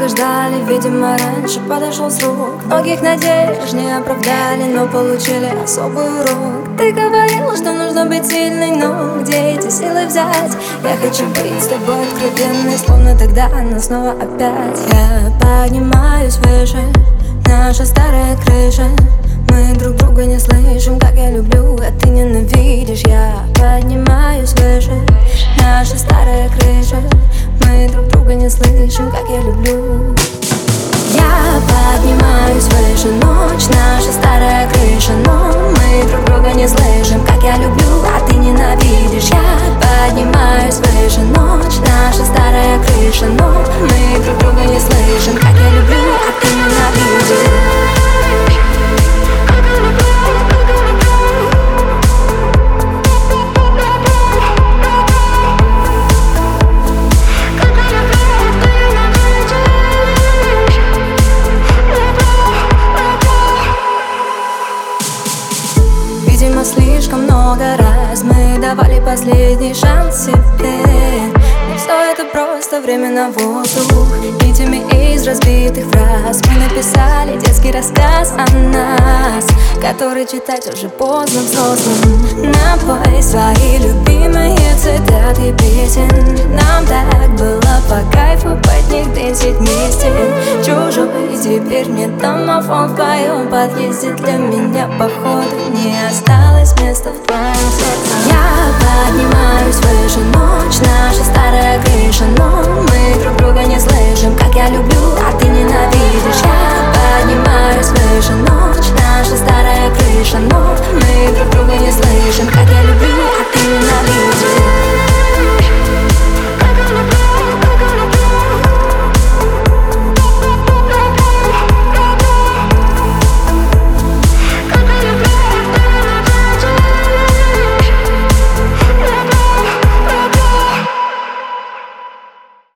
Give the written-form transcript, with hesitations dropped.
ждали, видимо, раньше подошел срок. Многих надежд не оправдали, но получили особый урок. Ты говорила, что нужно быть сильной, но где эти силы взять? Я хочу быть с тобой откровенной, словно тогда, но снова опять. Я поднимаюсь выше, наша старая крыша. Мы друг друга не слышим, как я люблю, а ты ненавидишь. Я поднимаюсь выше, наша старая крыша. Мы друг друга не слышим, как я люблю. Я поднимаюсь выше, ночь, наша старая крыша. Но мы друг друга не слышим, как я люблю, а ты ненавидишь. Я поднимаюсь выше, ночь, наша старая крыша. Но мы друг друга не слышим, как я люблю, а ты ненавидишь. Видимо, слишком много раз мы давали последний шанс себе. Но все это просто время на воздух. Нитями из разбитых фраз мы написали детский рассказ о нас, который читать уже поздно взрослым. Напой свои любимые цитаты песен. Нам так было по кайфу под них дэнсить вместе. Чужой теперь мне домофон в твоем подъезде. Для меня походу не осталось места в твоем сердце. Я поднимаюсь выше, ночь, наша старая крыша. Но мы друг друга не слышим, как я люблю, а ты ненавидишь. Я поднимаюсь выше, ночь, наша старая крыша. Но мы друг друга не слышим, как я